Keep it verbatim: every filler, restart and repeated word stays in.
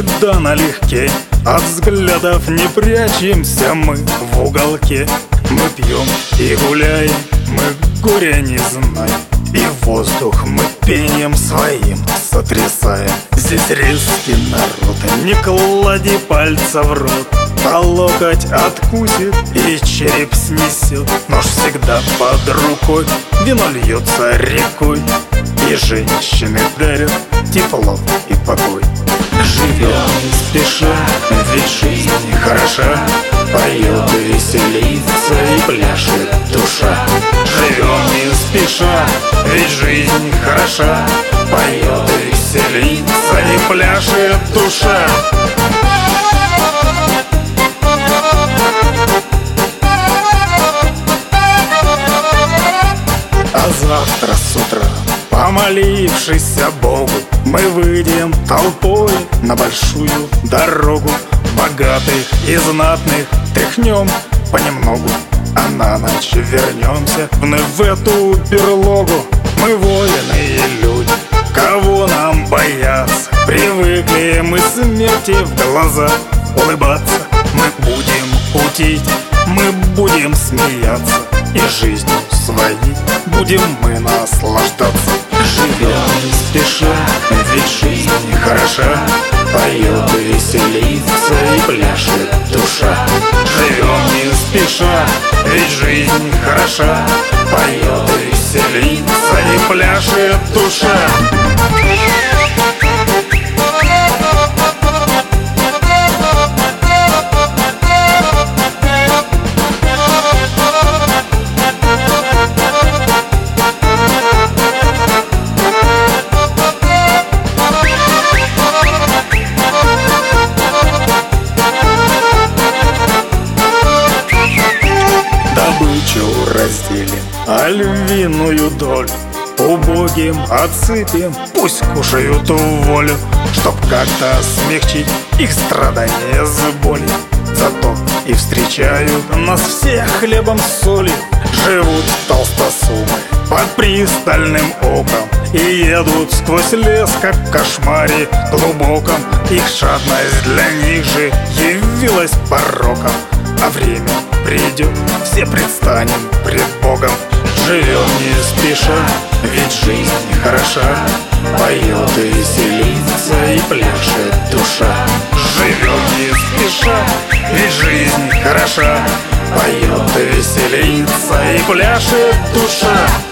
всегда налегке, от взглядов не прячемся мы в уголке. Мы пьем и гуляем, мы горя не знаем, и воздух мы пением своим сотрясаем. Здесь резкий народ, не клади пальца в рот, а локоть откусит и череп снесет. Нож всегда под рукой, вино льется рекой, и женщины дарят тепло и покой. Живем не спеша, ведь жизнь хороша, поет и веселится и пляшет душа. Живем не спеша, ведь жизнь хороша, поет и веселится и пляшет душа. А завтра с утра, помолившись Богу, мы выйдем толпой на большую дорогу. Богатых и знатных тряхнем понемногу, а на ночь вернемся вновь в эту берлогу. Мы военные люди, кого нам бояться? Привыкли мы смерти в глаза улыбаться. Мы будем кутить, мы будем смеяться, и жизнью своей будем мы наслаждаться. Живем не спеша, ведь жизнь хороша, поет и веселится и пляшет душа. Живем не спеша, ведь жизнь хороша, поет и веселится и пляшет душа. Разделим, а львиную долю убогим отсыпем, пусть кушают в волю, чтоб как-то смягчить их страдания с болью. Зато и встречают нас все хлебом с солью. Живут толстосумы под пристальным оком и едут сквозь лес, как в кошмаре глубоком. Их жадность для них же явилась пороком, а время придет, все предстанем пред Богом. Живем не спеша, ведь жизнь хороша, поет и веселится и пляшет душа. Живем не спеша, ведь жизнь хороша, поет и веселится и пляшет душа.